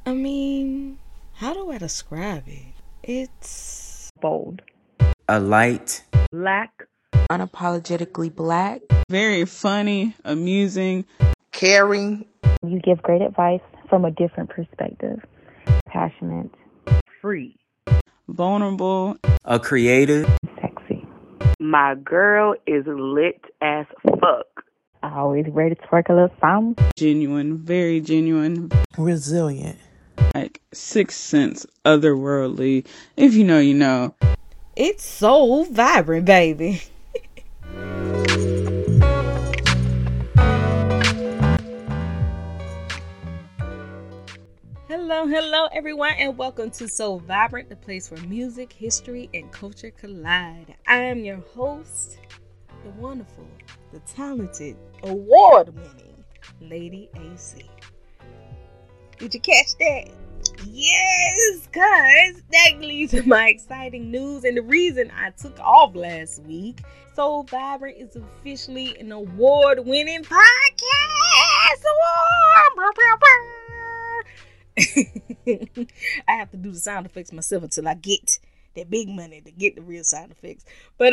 I mean, how do I describe it? It's bold, a light, black, unapologetically black, very funny, amusing, caring, You give great advice from a different perspective. Passionate, free. vulnerable, a creative, sexy. My girl is lit as fuck. Always ready to twerk a little something. genuine, very genuine, resilient, like Sixth Sense, otherworldly. If you know, you know. it's so vibrant, baby. Hello, everyone, and welcome to So Vibrant, the place where music, history, and culture collide. I am your host, the wonderful, the talented, award-winning Lady AC. Did you catch that? Yes, cuz that leads to my exciting news and the reason I took off last week. So Vibrant is officially an award-winning podcast. I have to do the sound effects myself until I get that big money to get the real sound effects. But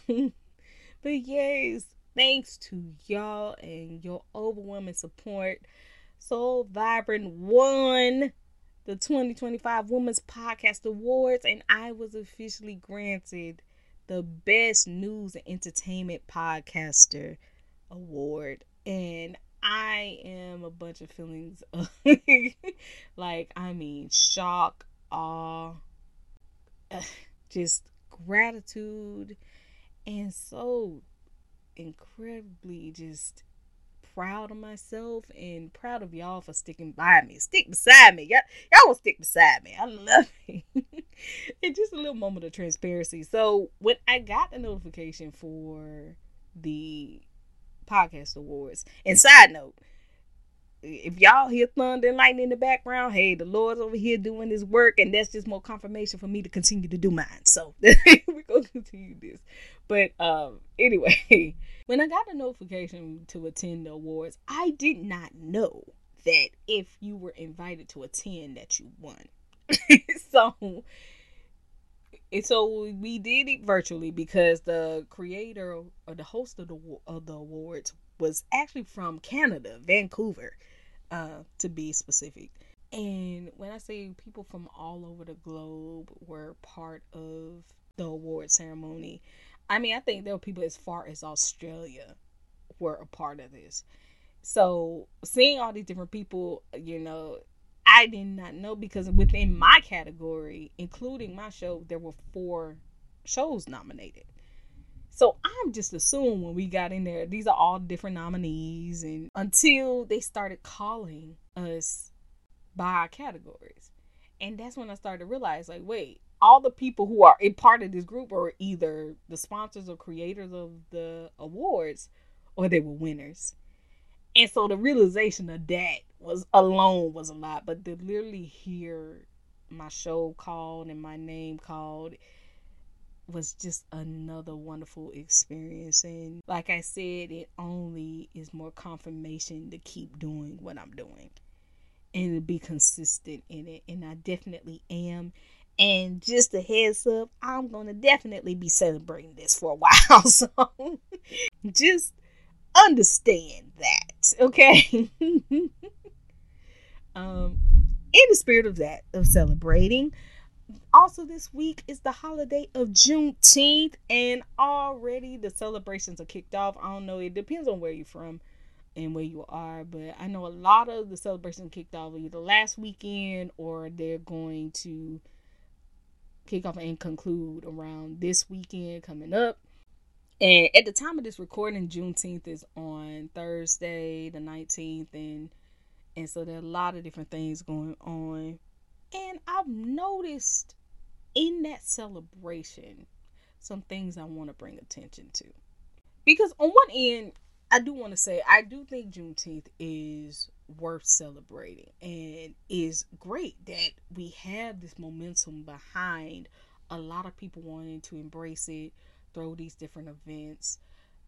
yes, thanks to y'all and your overwhelming support, So Vibrant won the 2025 Women's Podcast Awards, and I was officially granted the Best News and Entertainment Podcaster Award. And I am a bunch of feelings of shock, awe, just gratitude, and so incredibly just proud of myself and proud of y'all for sticking by me. Stick beside me. Y'all will stick beside me. I love it. And just a little moment of transparency. So when I got the notification for the podcast awards, and side note, if y'all hear thunder and lightning in the background, hey, the Lord's over here doing his work, and that's just more confirmation for me to continue to do mine. So we're gonna continue this. But anyway, when I got the notification to attend the awards, I did not know that if you were invited to attend that you won. So we did it virtually because the creator or the host of the awards was actually from Canada, Vancouver, to be specific. And when I say people from all over the globe were part of the award ceremony, I mean, I think there were people as far as Australia were a part of this. So seeing all these different people, I did not know, because within my category, including my show, there were 4 shows nominated. So I'm just assuming when we got in there, these are all different nominees, and until they started calling us by our categories. And that's when I started to realize, like, wait, all the people who are a part of this group are either the sponsors or creators of the awards, or they were winners. And so the realization of that was a lot. But to literally hear my show called and my name called was just another wonderful experience. And like I said, it only is more confirmation to keep doing what I'm doing and to be consistent in it. And I definitely am. And just a heads up, I'm going to definitely be celebrating this for a while. So just understand that, okay? In the spirit of that, of celebrating, also this week is the holiday of Juneteenth, and already the celebrations are kicked off. I don't know, it depends on where you're from and where you are, but I know a lot of the celebrations kicked off either last weekend or they're going to kick off and conclude around this weekend coming up. And at the time of this recording, Juneteenth is on Thursday the 19th, and so there are a lot of different things going on. And I've noticed in that celebration some things I want to bring attention to. Because on one end, I do want to say, I do think Juneteenth is worth celebrating, and is great that we have this momentum behind a lot of people wanting to embrace it, throw these different events.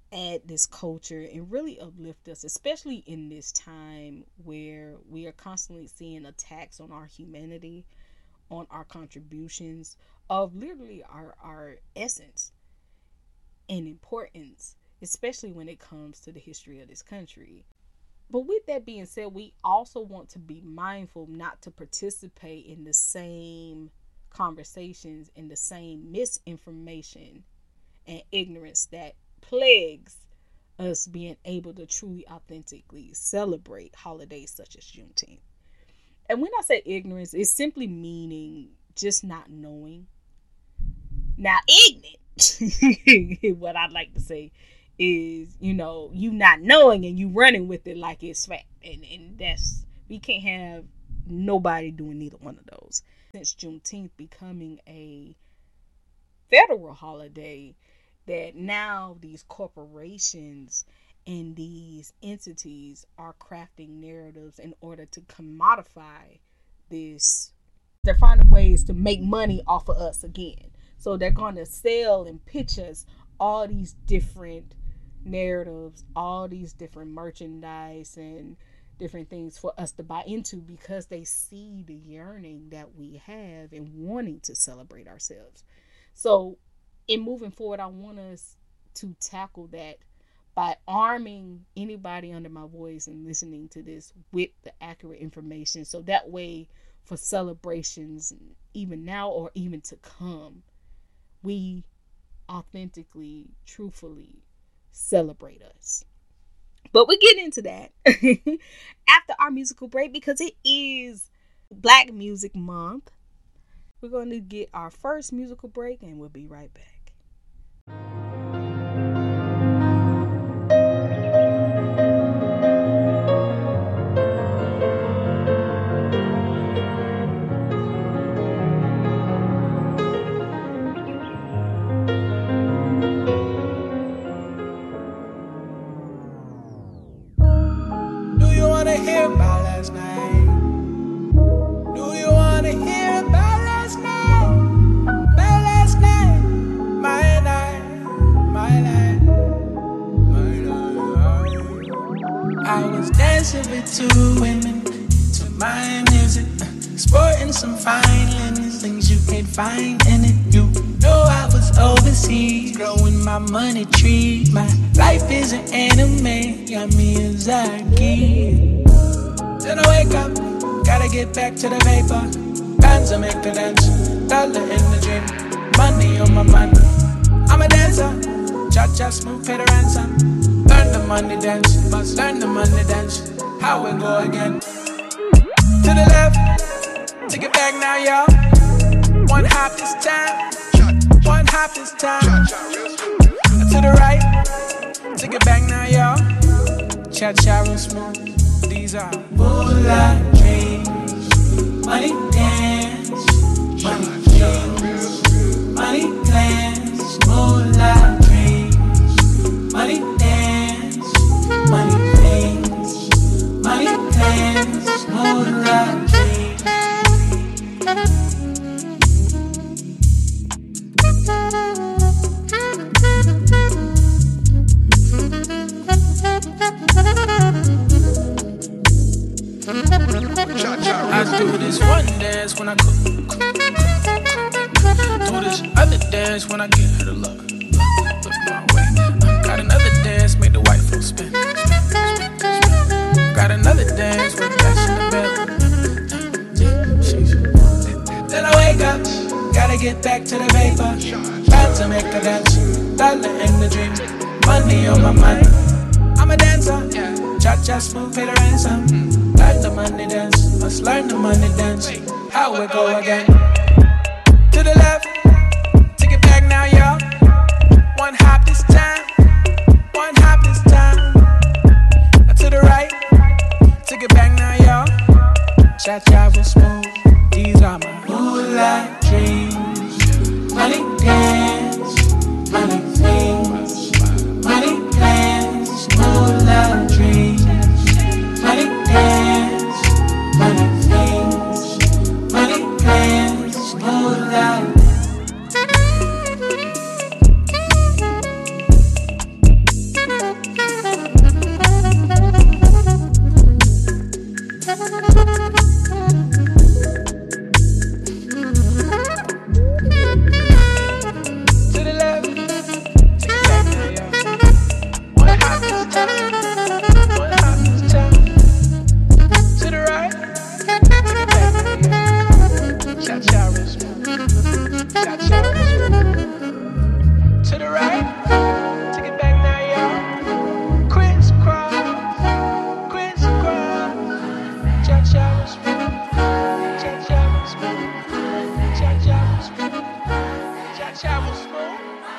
add this culture and really uplift us, especially in this time where we are constantly seeing attacks on our humanity, on our contributions of literally our essence and importance, especially when it comes to the history of this country. But with that being said, we also want to be mindful not to participate in the same conversations and the same misinformation and ignorance that plagues us being able to truly, authentically celebrate holidays such as Juneteenth. And when I say ignorance, it's simply meaning just not knowing. Now, ignorant, what I'd like to say is, you not knowing and you running with it like it's fact. And that's, we can't have nobody doing neither one of those. Since Juneteenth becoming a federal holiday, that now these corporations and these entities are crafting narratives in order to commodify this. They're finding ways to make money off of us again. So they're going to sell and pitch us all these different narratives, all these different merchandise and different things for us to buy into, because they see the yearning that we have and wanting to celebrate ourselves. So in moving forward, I want us to tackle that by arming anybody under my voice and listening to this with the accurate information, so that way for celebrations, even now or even to come, we authentically, truthfully celebrate us. But we get into that after our musical break, because it is Black Music Month. We're going to get our first musical break and we'll be right back. Hear about last night? Do you want to hear about last night? About last night? My night, my life, my life. I was dancing with two women to my music, sporting some fine linens, things you can't find in it. You know I was overseas, growing my money tree. My life is an anime, got Miyazaki. Then I wake up, gotta get back to the vapor. Bands make the dance, dollar in the dream, money on my mind. I'm a dancer, cha-cha smooth, pay the ransom. Learn the money dance, must learn the money dance. How we go again? To the left, take it back now, y'all. One hop this time, one hop this time. To the right, take it back now, y'all. Cha-cha real smooth. These are moonlight dreams, money dance, money dreams, money plans, moonlight dreams, money dance, money things, money plans, moonlight dreams. I do this one dance when I cook. Do this other dance when I get her to look my way. I got another dance, make the white folks spin. Got another dance with that's in the bed. Then I wake up, gotta get back to the vapor. About to make a dance, dollar in the dream, money on my mind. I'm a dancer, cha-cha smooth, pay the ransom. Learn the money dance, must learn the money dance. How we go again? To the left, take it back now, y'all. One hop this time, one hop this time. Now to the right, take it back now, y'all. Cha-cha real smooth, these are my moonlight dreams. Money dance, money things, money plans, moonlight dreams. Money dance, money things, money plans, moonlight. Gotcha. To the right. Take it back now, y'all. Crisscross. Crisscross. Cha-cha was smooth. Cha-cha was smooth. Cha-cha was smooth. Cha-cha was smooth.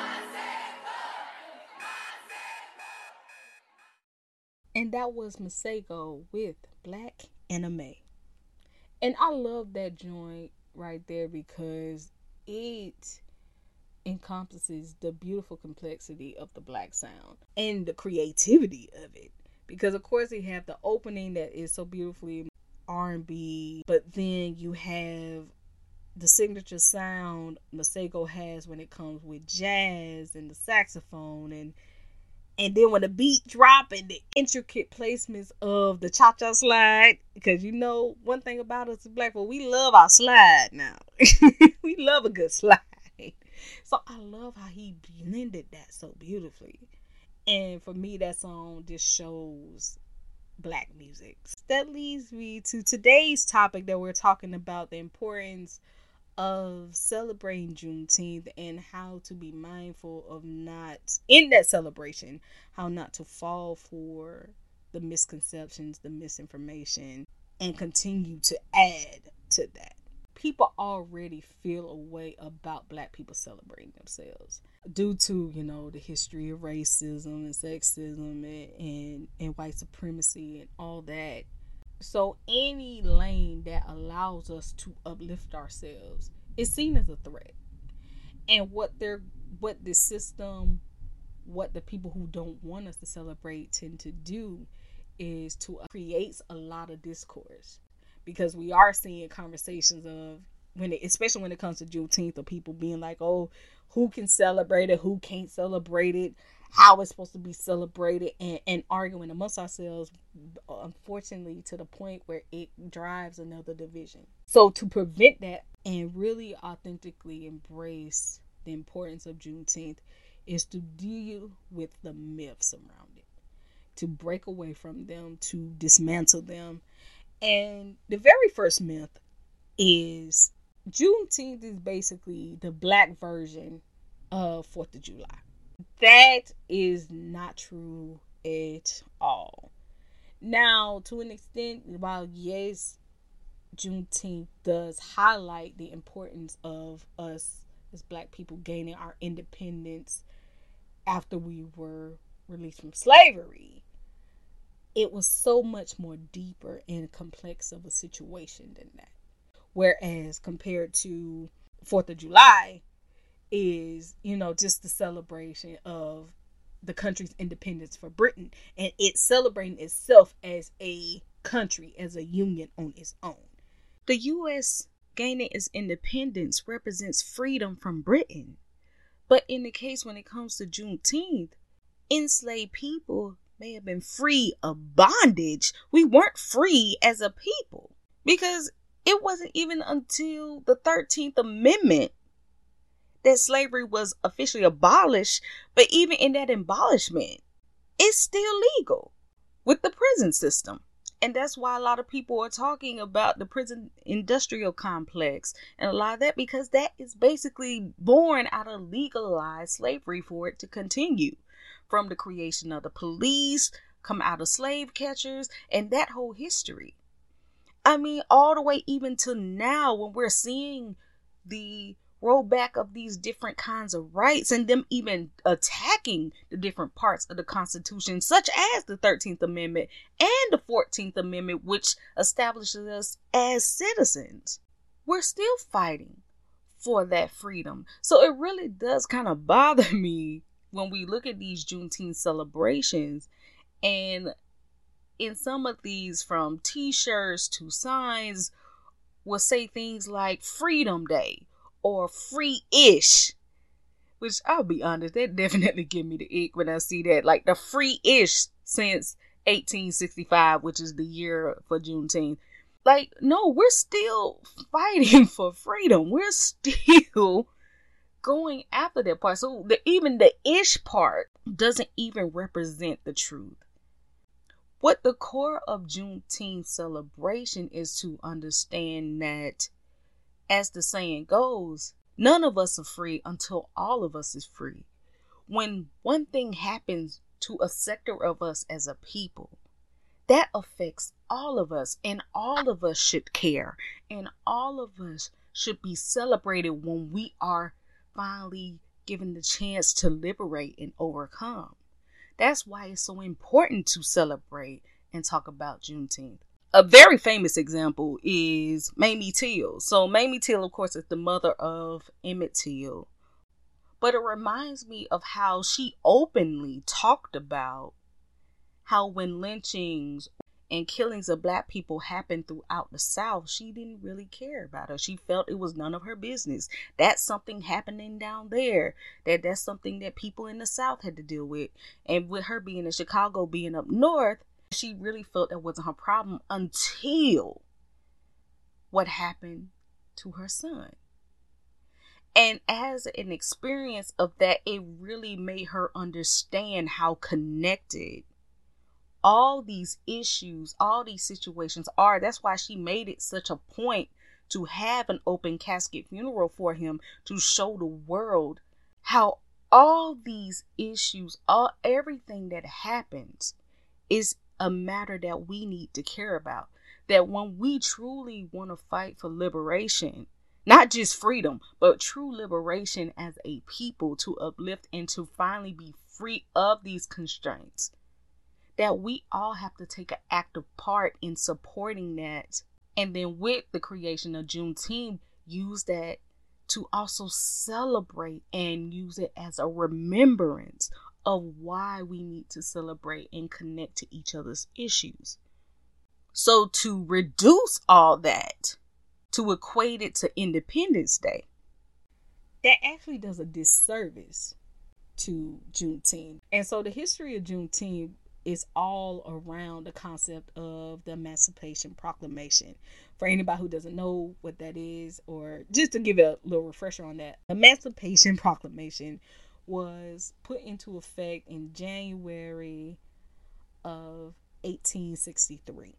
And that was Masego with Black Anime. And I love that joint right there because it encompasses the beautiful complexity of the black sound and the creativity of it. Because of course you have the opening that is so beautifully R&B, but then you have the signature sound Masego has when it comes with jazz and the saxophone, and then when the beat drop and the intricate placements of the cha-cha slide, because you know one thing about us as black people, we love our slide now. We love a good slide. So I love how he blended that so beautifully. And for me, that song just shows black music. That leads me to today's topic that we're talking about, the importance of celebrating Juneteenth and how to be mindful of not, in that celebration, how not to fall for the misconceptions, the misinformation, and continue to add to that. People already feel a way about black people celebrating themselves due to, you know, the history of racism and sexism and white supremacy and all that. So any lane that allows us to uplift ourselves is seen as a threat. And what the system, what the people who don't want us to celebrate tend to do is to create a lot of discourse. Because we are seeing conversations of, especially when it comes to Juneteenth, of people being like, oh, who can celebrate it, who can't celebrate it, how it's supposed to be celebrated, and arguing amongst ourselves, unfortunately, to the point where it drives another division. So to prevent that and really authentically embrace the importance of Juneteenth is to deal with the myths around it, to break away from them, to dismantle them. And the very first myth is Juneteenth is basically the black version of 4th of July. That is not true at all. Now, to an extent, while yes, Juneteenth does highlight the importance of us as black people gaining our independence after we were released from slavery, it was so much more deeper and complex of a situation than that. Whereas compared to 4th of July is, you know, just the celebration of the country's independence for Britain and it celebrating itself as a country, as a union on its own. The U.S. gaining its independence represents freedom from Britain. But in the case when it comes to Juneteenth, enslaved people may have been free of bondage. We weren't free as a people because it wasn't even until the 13th Amendment that slavery was officially abolished. But even in that abolishment, it's still legal with the prison system. And that's why a lot of people are talking about the prison industrial complex and a lot of that, because that is basically born out of legalized slavery for it to continue. From the creation of the police, come out of slave catchers, and that whole history. I mean, all the way even to now when we're seeing the rollback of these different kinds of rights and them even attacking the different parts of the Constitution, such as the 13th Amendment and the 14th Amendment, which establishes us as citizens. We're still fighting for that freedom. So it really does kind of bother me when we look at these Juneteenth celebrations, and in some of these, from t-shirts to signs, will say things like Freedom Day or Free-ish, which I'll be honest, that definitely give me the ick when I see that. Like the Free-ish since 1865, which is the year for Juneteenth. Like, no, we're still fighting for freedom. We're still going after that part. So even the ish part doesn't even represent the truth. What the core of Juneteenth celebration is to understand that, as the saying goes, None of us are free until all of us is free. When one thing happens to a sector of us as a people, that affects all of us, and all of us should care, and all of us should be celebrated when we are finally given the chance to liberate and overcome. That's why it's so important to celebrate and talk about Juneteenth. A very famous example is Mamie Till. So Mamie Till, of course, is the mother of Emmett Till. But it reminds me of how she openly talked about how when lynchings and killings of Black people happened throughout the South, she didn't really care about it. She felt it was none of her business. That's something happening down there. That's something that people in the South had to deal with. And with her being in Chicago, being up north, she really felt that wasn't her problem until what happened to her son. And as an experience of that, it really made her understand how connected all these issues, all these situations are. That's why she made it such a point to have an open casket funeral for him, to show the world how all these issues, everything that happens is a matter that we need to care about. That when we truly want to fight for liberation, not just freedom, but true liberation as a people, to uplift and to finally be free of these constraints, that we all have to take an active part in supporting that. And then with the creation of Juneteenth, use that to also celebrate and use it as a remembrance of why we need to celebrate and connect to each other's issues. So to reduce all that, to equate it to Independence Day, that actually does a disservice to Juneteenth. And so the history of Juneteenth is all around the concept of the Emancipation Proclamation. For anybody who doesn't know what that is, or just to give a little refresher on that, Emancipation Proclamation was put into effect in January of 1863.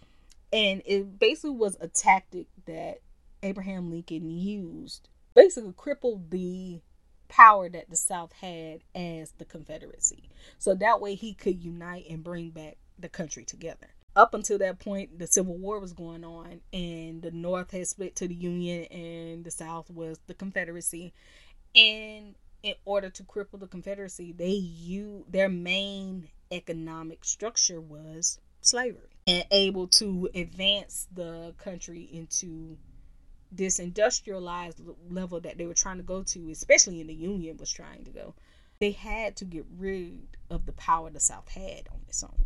And it basically was a tactic that Abraham Lincoln used, basically crippled the power that the South had as the Confederacy. So that way he could unite and bring back the country together. Up until that point, the Civil War was going on, and the North had split to the Union and the South was the Confederacy. And in order to cripple the Confederacy, their main economic structure was slavery, and able to advance the country into this industrialized level that they were trying to go to, especially in the Union was trying to go. They had to get rid of the power the South had on its own.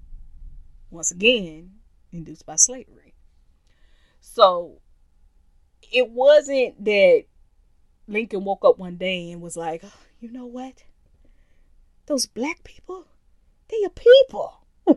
Once again, induced by slavery. So it wasn't that Lincoln woke up one day and was like, oh, you know what? Those Black people, they are people.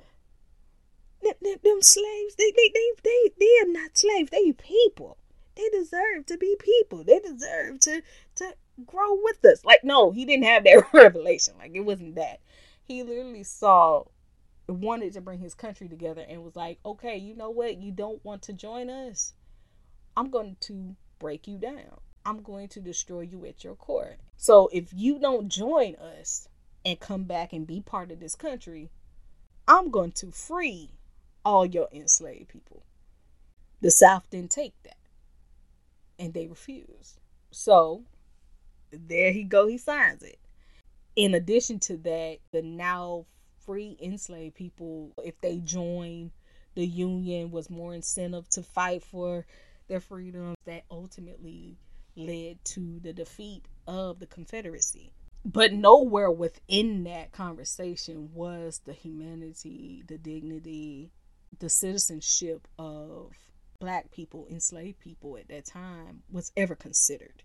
Them slaves, they are not slaves. They are people. They deserve to be people. They deserve to grow with us. Like, no, he didn't have that revelation. Like, it wasn't that. He literally wanted to bring his country together and was like, okay, you know what? You don't want to join us? I'm going to break you down. I'm going to destroy you at your core. So if you don't join us and come back and be part of this country, I'm going to free all your enslaved people. The South didn't take that, and they refused. So there he go, he signs it. In addition to that, the now free enslaved people, if they joined the Union, was more incentive to fight for their freedom. That ultimately led to the defeat of the Confederacy. But nowhere within that conversation was the humanity, the dignity, the citizenship of Black people, enslaved people at that time was ever considered.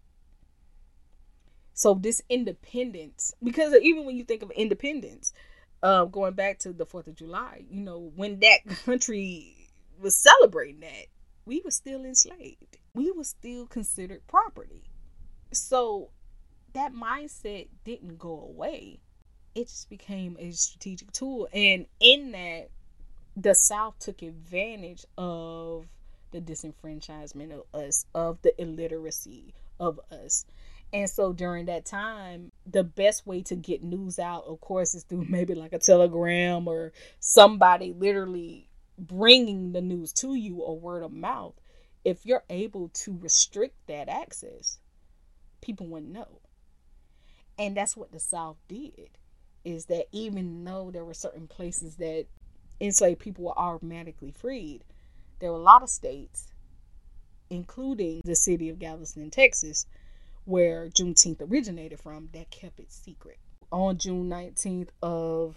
So this independence, because even when you think of independence, going back to the 4th of July, you know, when that country was celebrating that, we were still enslaved. We were still considered property. So that mindset didn't go away. It just became a strategic tool. And in that, the South took advantage of the disenfranchisement of us, of the illiteracy, of us. And so during that time, the best way to get news out, of course, is through maybe like a telegram or somebody literally bringing the news to you or word of mouth. If you're able to restrict that access, people wouldn't know. And that's what the South did, is that even though there were certain places that enslaved people were automatically freed, there were a lot of states, including the city of Galveston, Texas, where Juneteenth originated from, that kept it secret. On June 19th of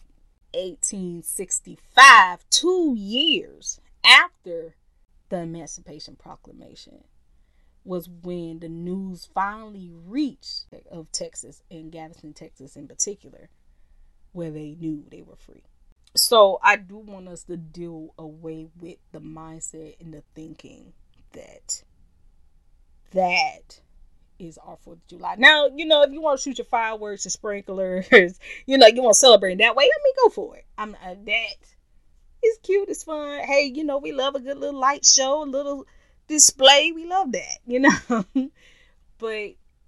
1865, 2 years after the Emancipation Proclamation, was when the news finally reached of Texas, and Galveston, Texas in particular, where they knew they were free. So I do want us to do away with the mindset and the thinking that is our 4th of July. Now, if you want to shoot your fireworks and sprinklers, you want to celebrate that way, go for it. That is cute, it's fun. Hey, we love a good little light show, a little display. We love that, But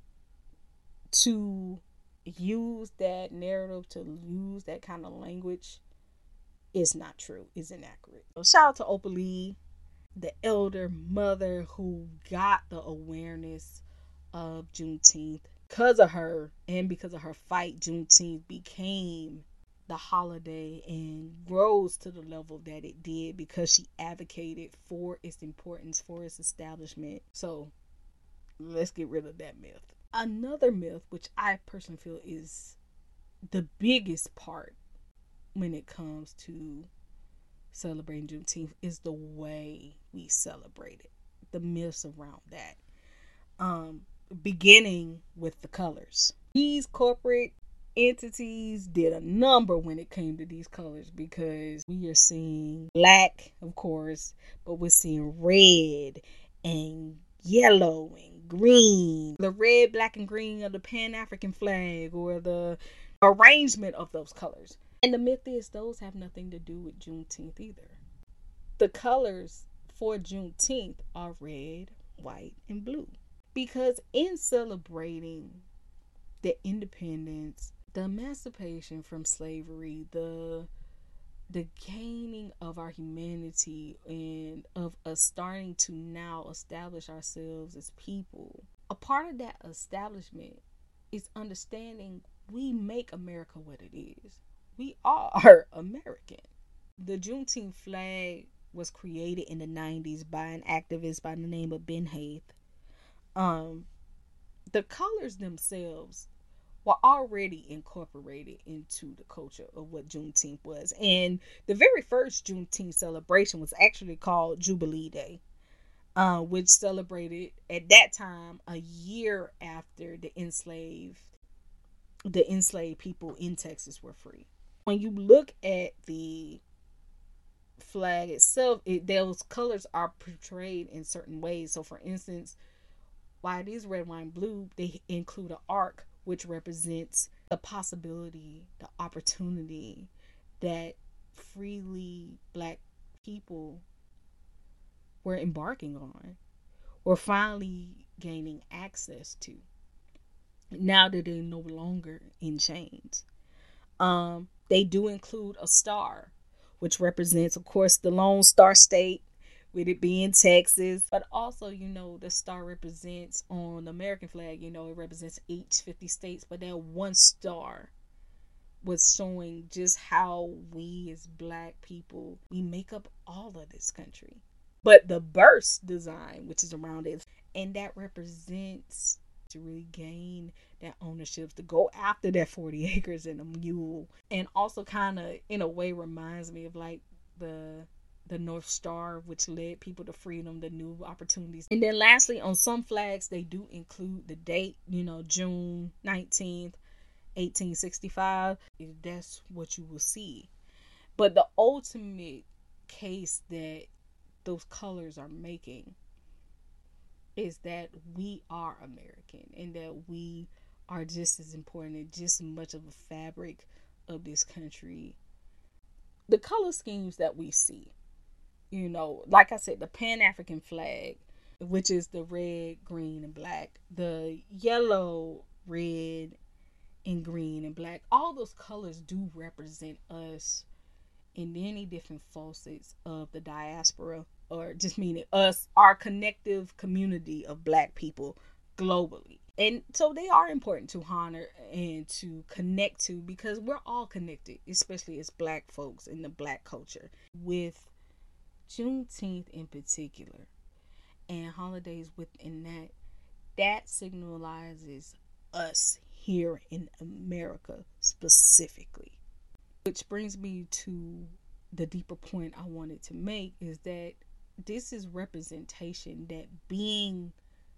to use that narrative, to use that kind of language, is not true, is inaccurate. So shout out to Opal Lee, the elder mother who got the awareness of Juneteenth. Because of her and because of her fight, Juneteenth became the holiday and rose to the level that it did because she advocated for its importance, for its establishment. So let's get rid of that myth. Another myth, which I personally feel is the biggest part when it comes to celebrating Juneteenth, is the way we celebrate it. The myths around that. Beginning with the colors. These corporate entities did a number when it came to these colors, because we are seeing black, of course, but we're seeing red and yellow and green. The red, black, and green of the Pan-African flag, or the arrangement of those colors. And the myth is those have nothing to do with Juneteenth either. The colors for Juneteenth are red, white, and blue. Because in celebrating the independence, the emancipation from slavery, the gaining of our humanity, and of us starting to now establish ourselves as people, a part of that establishment is understanding we make America what it is. We are American. The Juneteenth flag was created in the 90s by an activist by the name of Ben Haith. The colors themselves were already incorporated into the culture of what Juneteenth was. And the very first Juneteenth celebration was actually called Jubilee Day, which celebrated at that time a year after the enslaved people in Texas were free. When you look at the flag itself, those colors are portrayed in certain ways. So for instance, while it is red, white, and blue, they include an arc, which represents the possibility, the opportunity that freely black people were embarking on, or finally gaining access to, now that they're no longer in chains. They do include a star, which represents, of course, the Lone Star State, with it being Texas. But also, the star represents, on the American flag, it represents each 50 states. But that one star was showing just how we as black people, we make up all of this country. But the burst design, which is around it, and that represents to really gain that ownership, to go after that 40 acres and a mule. And also kind of, in a way, reminds me of like the North Star, which led people to freedom, the new opportunities. And then lastly, on some flags, they do include the date, June 19th, 1865. That's what you will see. But the ultimate case that those colors are making is that we are American, and that we are just as important and just as much of a fabric of this country. The color schemes that we see, like I said, the Pan-African flag, which is the red, green, and black. The yellow, red, and green and black. All those colors do represent us in many different facets of the diaspora, or just meaning us, our connective community of Black people globally. And so they are important to honor and to connect to, because we're all connected, especially as Black folks in the Black culture, with Juneteenth in particular and holidays within that signalizes us here in America specifically. Which brings me to the deeper point I wanted to make, is that this is representation that being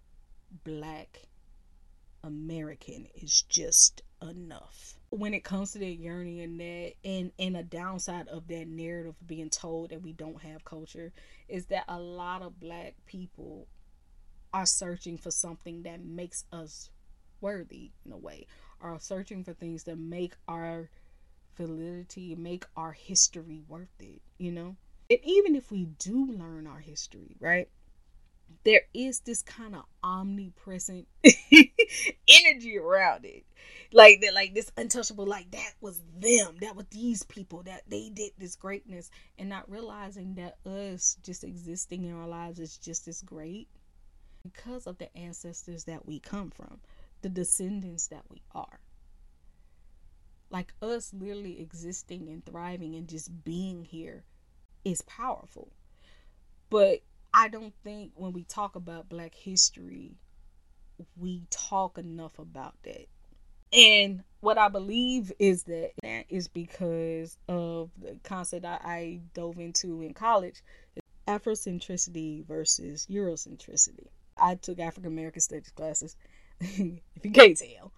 Black American is just enough. When it comes to that yearning and a downside of that narrative being told that we don't have culture, is that a lot of Black people are searching for something that makes us worthy in a way, are searching for things that make our validity, make our history worth it, you know? And even if we do learn our history, right, there is this kind of omnipresent energy around it, like that, like this untouchable, like that was them, that was these people, that they did this greatness, and not realizing that us just existing in our lives is just as great because of the ancestors that we come from, the descendants that we are. Like us literally existing and thriving and just being here is powerful. But I don't think when we talk about Black history, we talk enough about that. And what I believe is that is because of the concept I dove into in college, Afrocentricity versus Eurocentricity. I took African American studies classes, if you can't tell.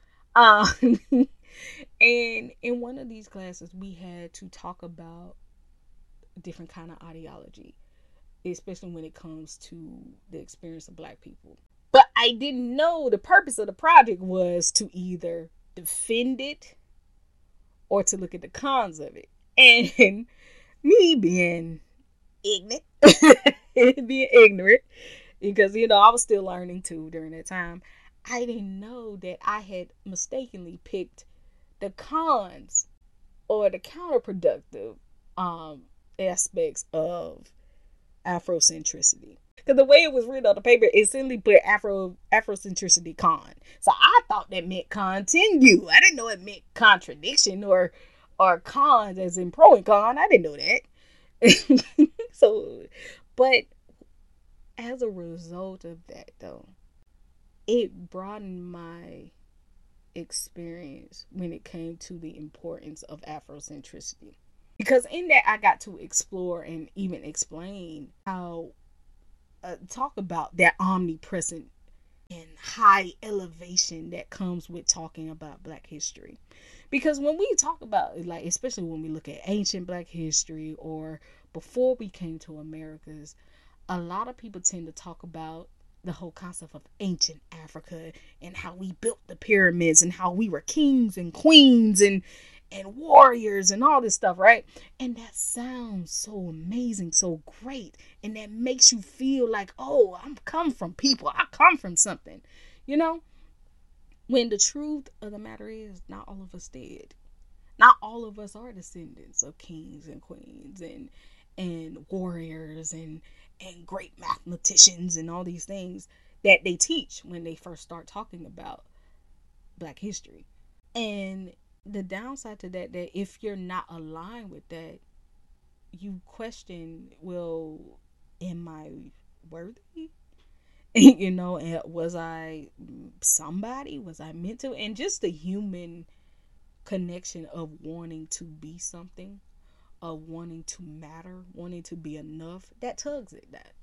And in one of these classes, we had to talk about different kind of ideology, especially when it comes to the experience of Black people. But I didn't know the purpose of the project was to either defend it or to look at the cons of it. And me being ignorant, because, you know, I was still learning too during that time, I didn't know that I had mistakenly picked the cons or the counterproductive aspects of Afrocentricity. Because the way it was written on the paper, it simply put Afrocentricity con. So I thought that meant continue. I didn't know it meant contradiction or cons as in pro and con. I didn't know that. So, but as a result of that, though, it broadened my experience when it came to the importance of Afrocentricity. Because in that, I got to explore and even explain how, talk about that omnipresent and high elevation that comes with talking about Black history. Because when we talk about, like, especially when we look at ancient Black history or before we came to Americas, a lot of people tend to talk about the whole concept of ancient Africa and how we built the pyramids and how we were kings and queens and warriors and all this stuff, right? And that sounds so amazing, so great, and that makes you feel like, oh, I'm come from people, I come from something, you know? When the truth of the matter is, not all of us did. Not all of us are descendants of kings and queens and warriors and great mathematicians and all these things that they teach when they first start talking about Black history. And the downside to that if you're not aligned with that, you question, well, am I worthy? You know, and was I somebody? Was I meant to? And just the human connection of wanting to be something, of wanting to matter, wanting to be enough, that tugs at that.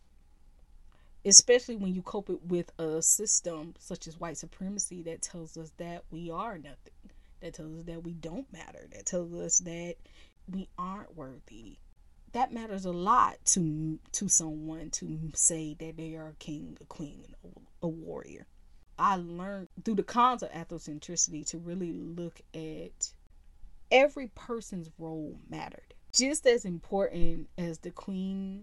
Especially when you cope it with a system such as white supremacy that tells us that we are nothing, that tells us that we don't matter, that tells us that we aren't worthy. That matters a lot to someone to say that they are a king, a queen, a warrior. I learned through the cons of Afrocentricity to really look at every person's role mattered. Just as important as the queen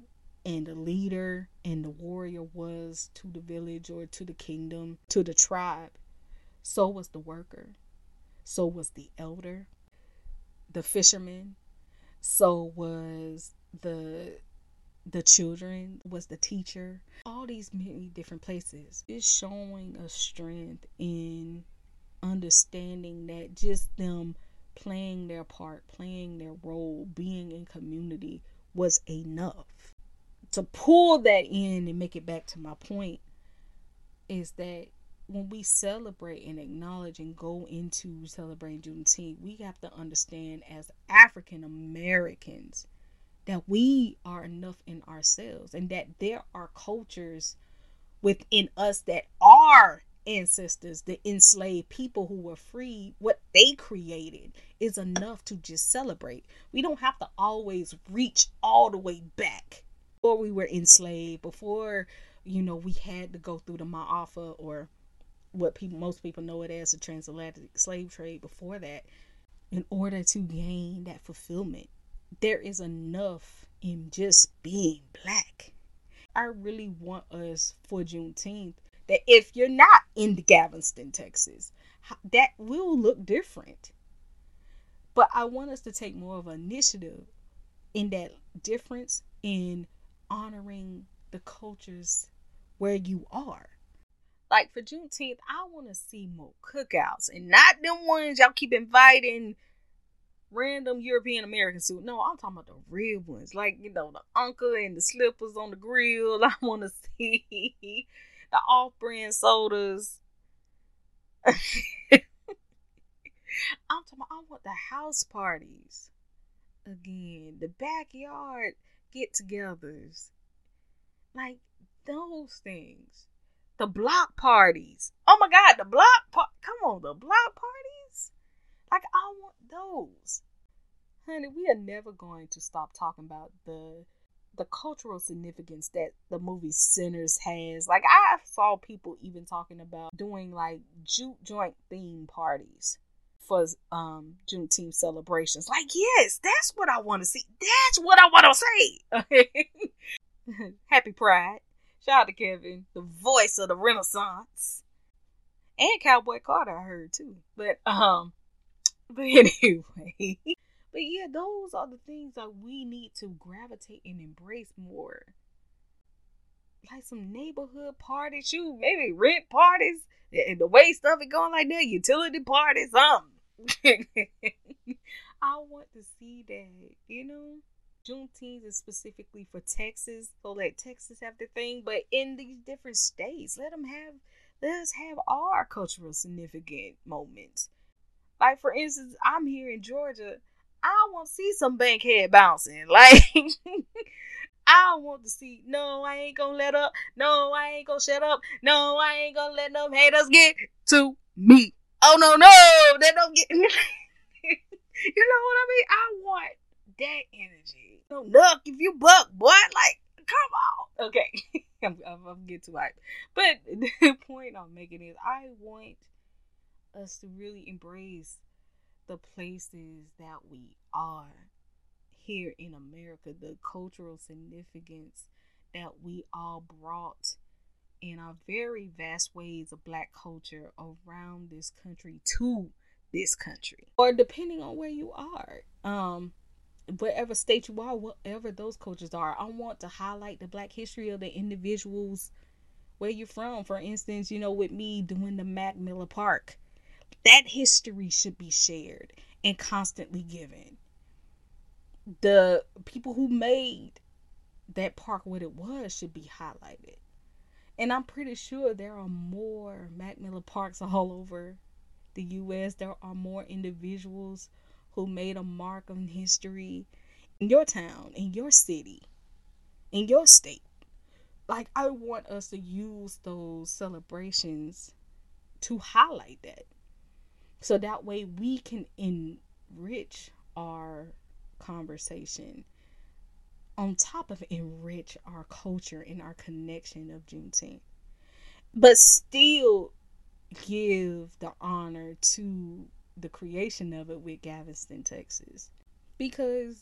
and the leader and the warrior was to the village or to the kingdom, to the tribe, so was the worker, so was the elder, the fisherman, so was the children, was the teacher. All these many different places. It's showing a strength in understanding that just them playing their part, playing their role, being in community was enough. To pull that in and make it back to my point is that when we celebrate and acknowledge and go into celebrating Juneteenth, we have to understand as African Americans that we are enough in ourselves and that there are cultures within us that are ancestors, the enslaved people who were freed, what they created is enough to just celebrate. We don't have to always reach all the way back. Before we were enslaved, before, we had to go through the Ma'afa, or what most people know it as the transatlantic slave trade before that, in order to gain that fulfillment. There is enough in just being black. I really want us for Juneteenth that if you're not in Galveston, Texas, that will look different. But I want us to take more of an initiative in that difference in honoring the cultures where you are. Like for Juneteenth, I want to see more cookouts and not them ones y'all keep inviting random European American suit. No, I'm talking about the real ones. Like, the uncle and the slippers on the grill. I want to see the off-brand sodas. I'm talking about, I want the house parties again. The backyard get-togethers. Like, those things. The block parties. Oh my God, the come on, the block parties. Like, I want those. Honey, we are never going to stop talking about the cultural significance that the movie Sinners has. Like, I saw people even talking about doing like juke joint theme parties for Juneteenth celebrations. Like, yes, that's what I want to see. That's what I want to say. Happy Pride. Shout out to Kevin, the voice of the Renaissance. And Cowboy Carter, I heard too. But anyway. But yeah, those are the things that we need to gravitate and embrace more. Like some neighborhood parties, maybe rent parties, and the way stuff is going like that, utility parties, something. I want to see that, Juneteenth is specifically for Texas, so let Texas have their thing, but in these different states, let us have our cultural significant moments. Like, for instance, I'm here in Georgia. I want to see some Bankhead bouncing. Like, I want to see, no, I ain't gonna let up. No, I ain't gonna shut up. No, I ain't gonna let them haters get to me. Oh, no, they don't get. You know what I mean? I want that energy. No, look, if you buck, boy, like, come on. Okay, I'm getting too hyped. But the point I'm making is I want us to really embrace the places that we are here in America, the cultural significance that we all brought in our very vast ways of black culture around this country to this country, or depending on where you are, whatever state you are, whatever those cultures are. I want to highlight the black history of the individuals where you're from. For instance, with me doing the Mac Miller Park, that history should be shared and constantly given. The people who made that park what it was should be highlighted. And I'm pretty sure there are more Mac Miller Parks all over the U.S. There are more individuals who made a mark on history in your town, in your city, in your state. Like, I want us to use those celebrations to highlight that. So that way we can enrich our conversation on top of enrich our culture and our connection of Juneteenth. But still give the honor to the creation of it with Galveston, Texas. Because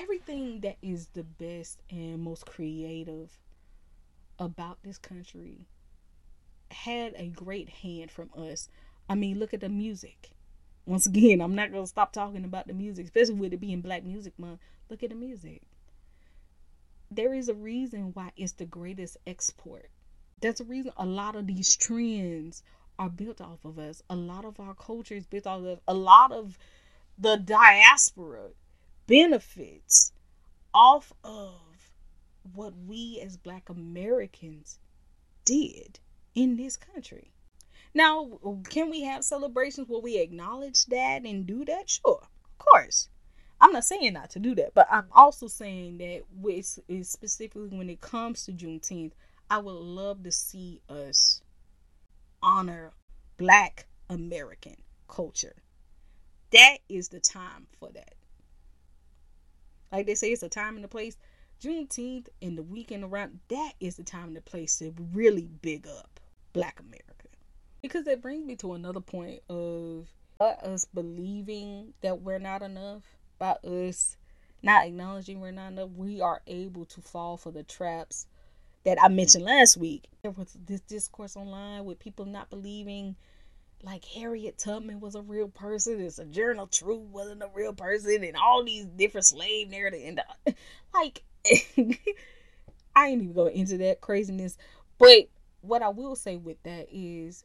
Everything that is the best and most creative about this country had a great hand from us. I mean, look at the music. Once again, I'm not going to stop talking about the music, especially with it being Black Music Month. Look at the music. There is a reason why it's the greatest export. There's a reason a lot of these trends are built off of us. A lot of our culture is built off of a lot of the diaspora benefits off of what we as Black Americans did in this country. Now, can we have celebrations where we acknowledge that and do that? Sure, of course. I'm not saying not to do that, but I'm also saying that with specifically when it comes to Juneteenth, I would love to see us honor Black American culture. That is the time for that. Like they say, it's a time and a place. Juneteenth and the weekend around, that is the time and the place to really big up Black America. Because that brings me to another point of us believing that we're not enough, by us not acknowledging we're not enough, we are able to fall for the traps that I mentioned last week. There was this discourse online with people not believing like Harriet Tubman was a real person, and Sojourner Truth wasn't a real person, and all these different slave narratives. And like, I ain't even going into that craziness. But what I will say with that is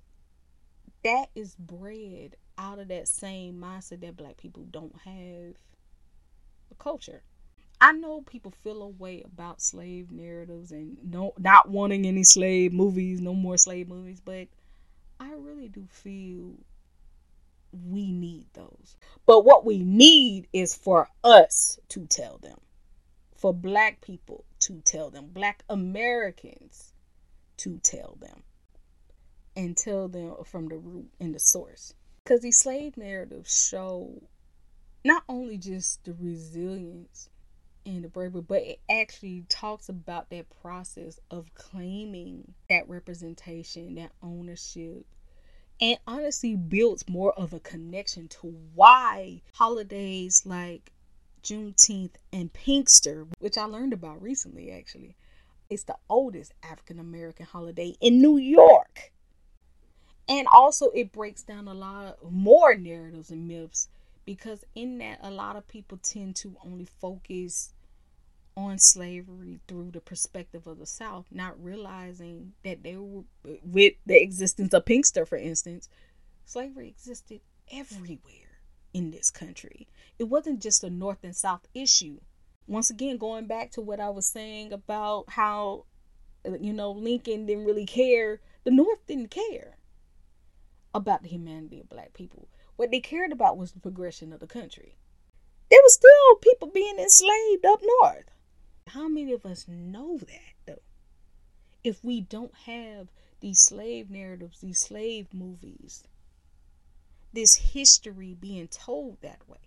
bred out of that same mindset that Black people don't have a culture. I know people feel a way about slave narratives and not wanting any slave movies, no more slave movies, but I really do feel we need those. But what we need is for us to tell them, for Black people to tell them, Black Americans to tell them, and tell them from the root and the source. Because these slave narratives show not only just the resilience and the bravery, but it actually talks about that process of claiming that representation, that ownership, and honestly builds more of a connection to why holidays like Juneteenth and Pinkster, which I learned about recently actually, it's the oldest African American holiday in New York. And also it breaks down a lot more narratives and myths, because in that a lot of people tend to only focus on slavery through the perspective of the South, not realizing that they were, with the existence of Pinkster, for instance, slavery existed everywhere in this country. It wasn't just a North and South issue. Once again, going back to what I was saying about how, Lincoln didn't really care. The North didn't care about the humanity of Black people. What they cared about was the progression of the country. There was still people being enslaved up north. How many of us know that, though? If we don't have these slave narratives, these slave movies, this history being told that way.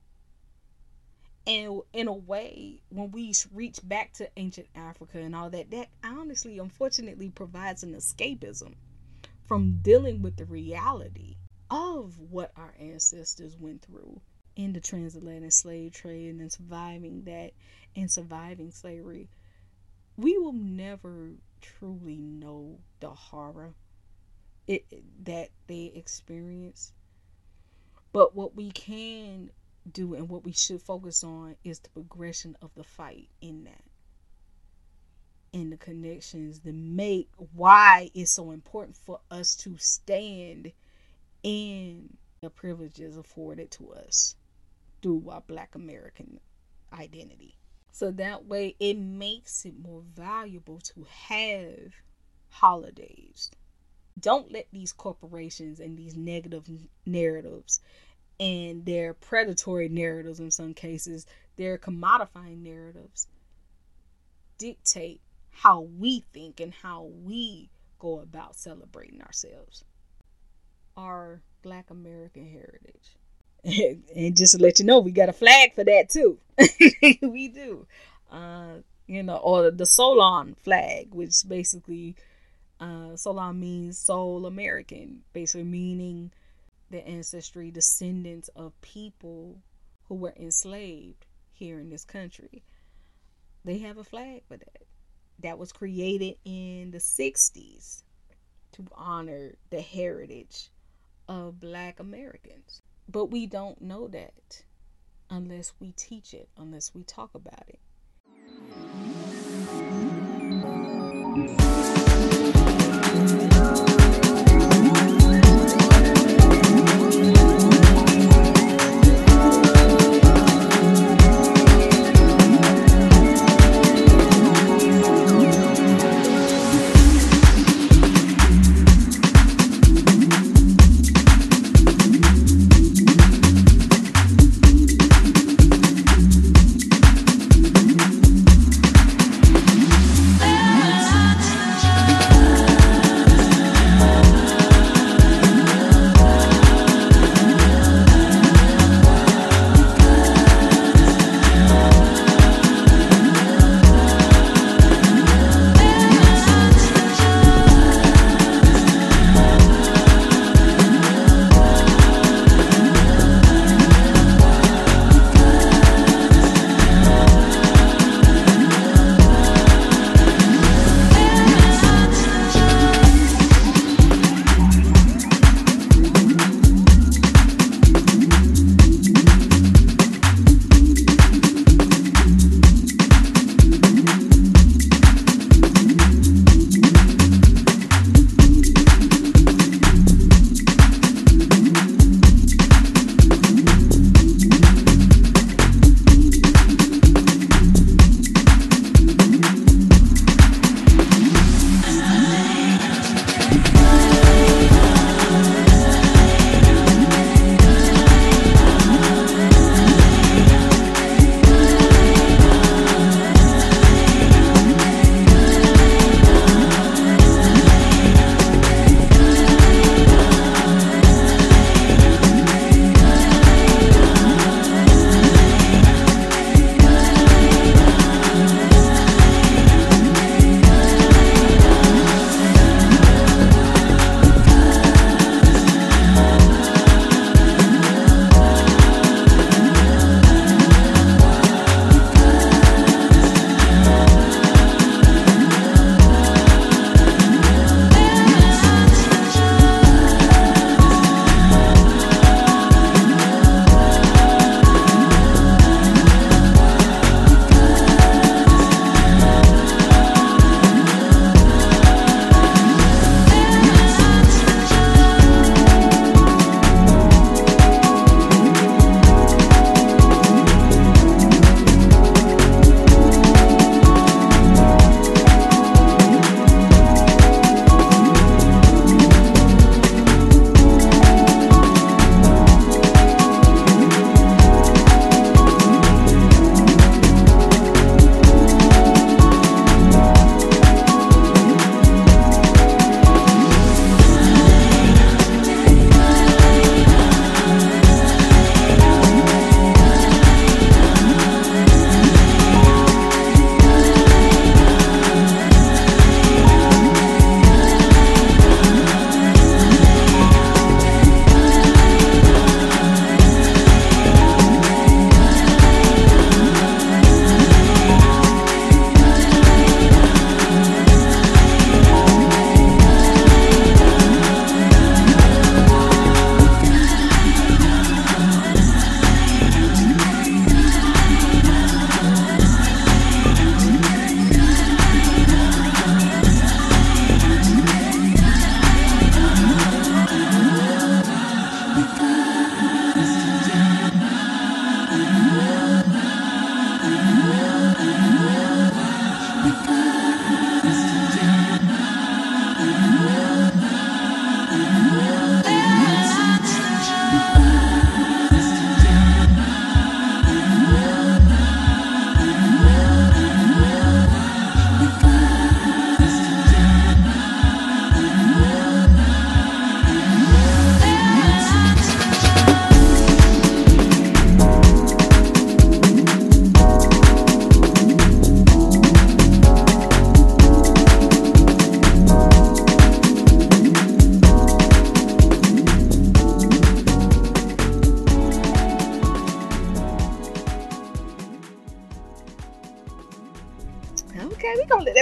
And in a way, when we reach back to ancient Africa and all that, that honestly, unfortunately, provides an escapism from dealing with the reality of what our ancestors went through in the transatlantic slave trade and surviving that and surviving slavery. We will never truly know the horror that they experienced. But what we can do and what we should focus on is the progression of the fight in that. And the connections that make why it's so important for us to stand in the privileges afforded to us through our Black American identity. So that way it makes it more valuable to have holidays. Don't let these corporations and these negative narratives and their predatory narratives, in some cases, their commodifying narratives, dictate how we think and how we go about celebrating ourselves, our Black American heritage. And just to let you know, we got a flag for that too. We do. Or the Solon flag, which basically, Solon means Soul American, basically meaning the ancestry, descendants of people who were enslaved here in this country. They have a flag for that. That was created in the 60s to honor the heritage of Black Americans. But we don't know that unless we teach it, unless we talk about it.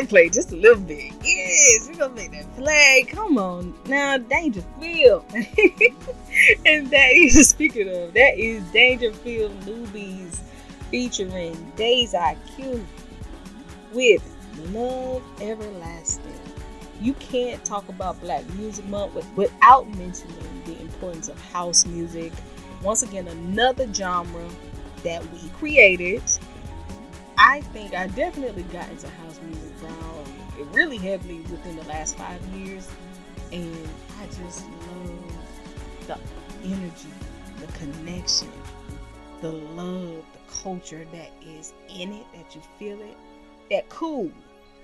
that play just a little bit. Yes, we're gonna make that play. Come on now, Dangerfield. And that is, speaking of, that is Dangerfield Newbies featuring Days IQ with Love Everlasting. You can't talk about Black Music Month without mentioning the importance of house music. Once again, another genre that we created. I think I definitely got into house music really heavily within the last 5 years, and I just love the energy, the connection, the love, the culture that is in it, that you feel it, that cool,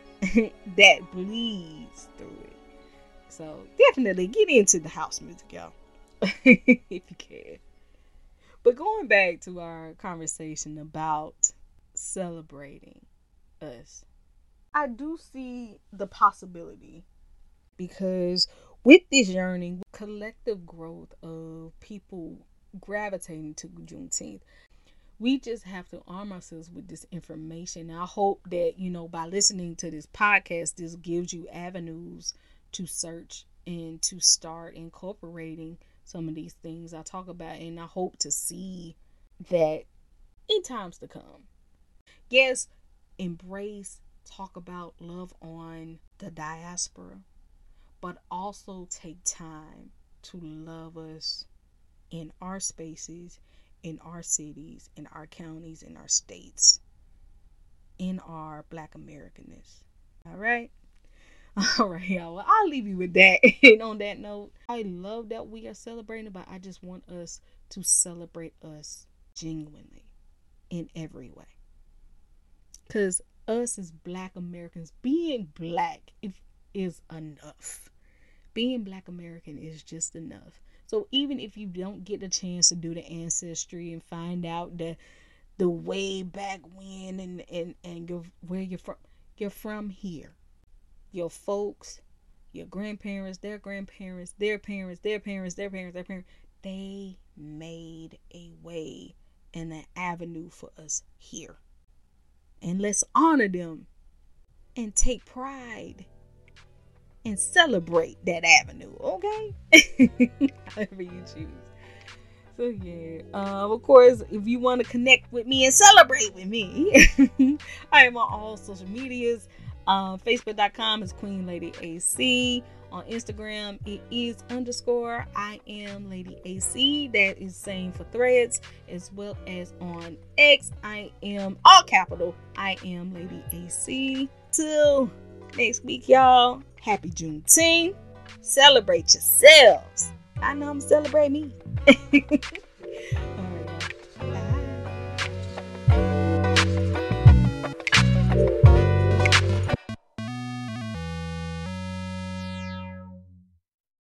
that bleeds through it. So definitely get into the house music, y'all, if you can. But going back to our conversation about celebrating us, I do see the possibility, because with this yearning, collective growth of people gravitating to Juneteenth, we just have to arm ourselves with this information. I hope that, by listening to this podcast, this gives you avenues to search and to start incorporating some of these things I talk about. And I hope to see that in times to come. Yes, embrace, talk about, love on the diaspora, but also take time to love us in our spaces, in our cities, in our counties, in our states, in our Black Americanness. All right, y'all. Well, I'll leave you with that. And on that note, I love that we are celebrating, but I just want us to celebrate us genuinely in every way. Because us as Black Americans, being Black is enough. Being Black American is just enough. So even if you don't get the chance to do the ancestry and find out the way back when and where you're from here. Your folks, your grandparents, their grandparents, their parents, their parents, their parents, their parents, they made a way and an avenue for us here. And let's honor them and take pride and celebrate that avenue, okay? However you choose. So yeah, of course, if you want to connect with me and celebrate with me, I am on all social medias. Facebook.com is Queen Lady AC. On Instagram, it is _I am Lady AC. That is same for Threads, as well as on X. I am all capital. I am Lady AC. Till next week, y'all. Happy Juneteenth. Celebrate yourselves. I know I'm celebrating me.